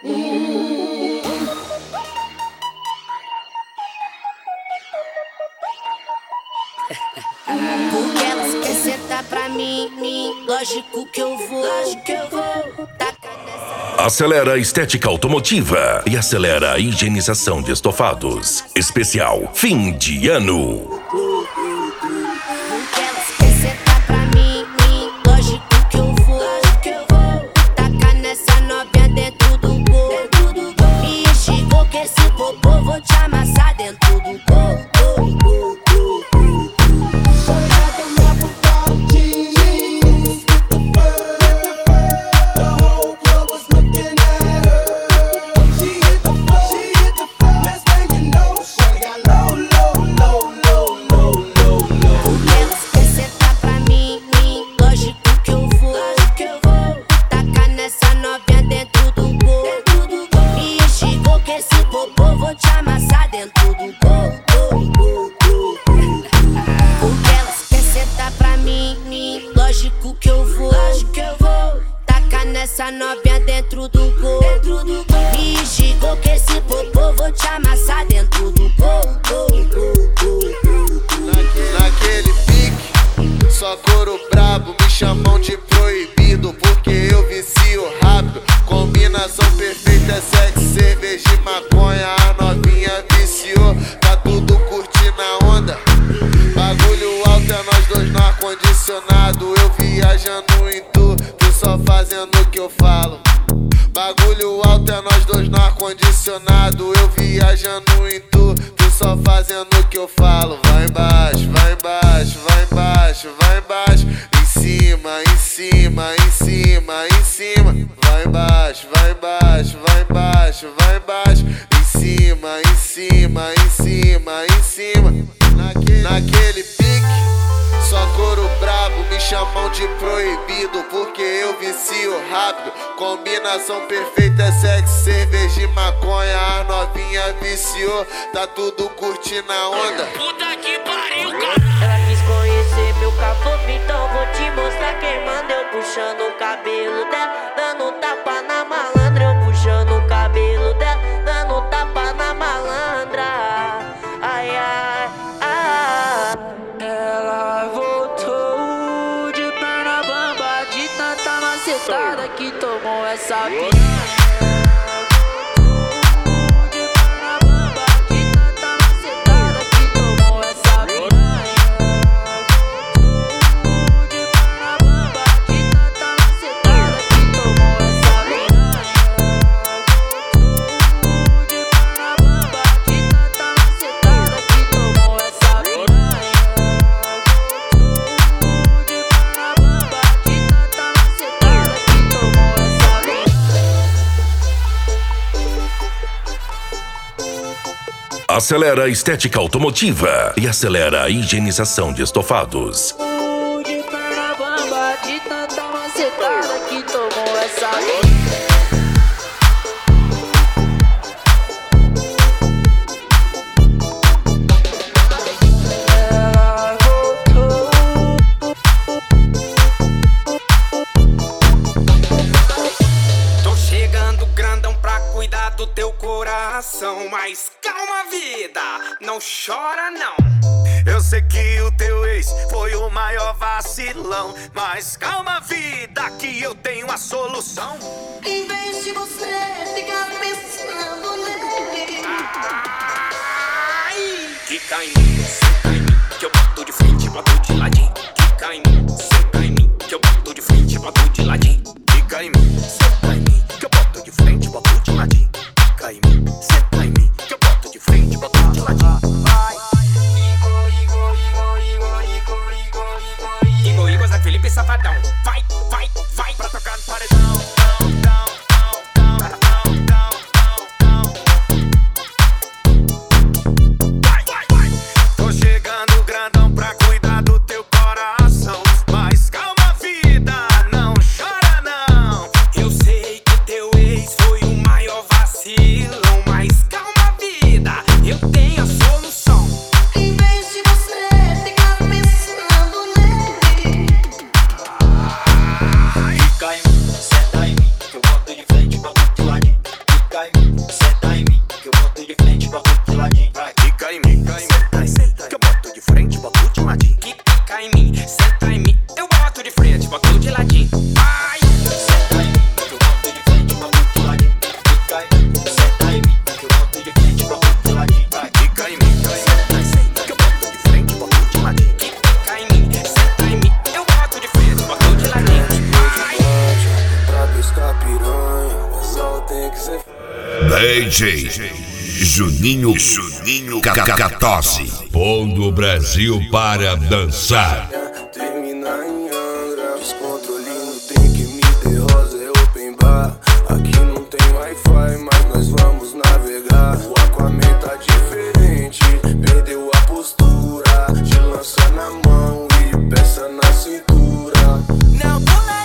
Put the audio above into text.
Porque elas querem sentar pra mim, lógico que eu vou. Acelera a estética automotiva e acelera a higienização de estofados. Especial fim de ano. Porque elas querem sentar pra mim, lógico que eu vou. Tacar nessa novinha dentro do gol. Me enxigou que esse popô vou te amassar dentro do gol. Lógico que eu vou tacar nessa novinha dentro do gol. Me enxigou que esse popô vou te amassar dentro do gol. Naquele pique, só couro brabo, me chamam de proibido porque eu vicio rápido. Combinação perfeita é sexo, cerveja e maconha. A novinha viciou, tá tudo curtindo a onda. Bagulho alto é nós dois no ar-condicionado. Eu viajando em tu só fazendo o que eu falo. Bagulho alto é nós dois no ar-condicionado. Eu viajando em tu só fazendo o que eu falo. Vai embaixo, vai embaixo, vai embaixo, vai embaixo. Em cima, em cima, em cima, em cima. Vai embaixo, vai embaixo, vai embaixo, vai embaixo. Em cima, em cima, em cima, em cima. Naquele pique, só couro brabo, me chamam de proibido porque eu vicio rápido. Combinação perfeita é sexo, cerveja e maconha. A novinha viciou, tá tudo curtindo a onda. Puta que pariu, cara. Ela quis conhecer meu caboclo, então vou te mostrar quem manda. Eu puxando o cabelo dela, dando tapa na malandra. Eu puxando o cabelo dela, dando tapa na malandra. Ai, ai, ai. Ela voltou de perna bamba, de tanta macetada que tomou essa piranha. Acelera a estética automotiva e acelera a higienização de estofados. De perna bamba, de tanta macetada que tomou essa. Do teu coração, mas calma, vida, não chora não. Eu sei que o teu ex foi o maior vacilão, mas calma, vida, que eu tenho a solução. Em vez de você ficar pensando nele, quica em mim, senta em mim, que eu boto de frente, boto de ladinho. Quica em mim, senta em mim, que eu boto de frente, boto de ladinho. Quica em mim, senta em mim, que eu boto de frente, boto de ladinho. Quica em mim, senta em mim, que eu boto de frente, boto de ladinho. Igor, Zé Felipe Safadão. Vai, vai, vai pra tocar no paredão. Vai, vai, vai. Tô chegando grandão pra cuidar do teu coração, mas calma, vida, não chora não. Eu sei que teu ex foi o maior vacilão, mas calma, vida, eu tenho a solução. em vez de você ficar pensando nele, DJ Juninho Cacatose, pondo o Brasil para dançar. Termina em Angra, descontrole no drink, me dê rosa, é open bar. Aqui não tem Wi-Fi, mas nós vamos navegar. O Aquaman tá diferente, perdeu a postura. De lança na mão e peça na cintura. Não pula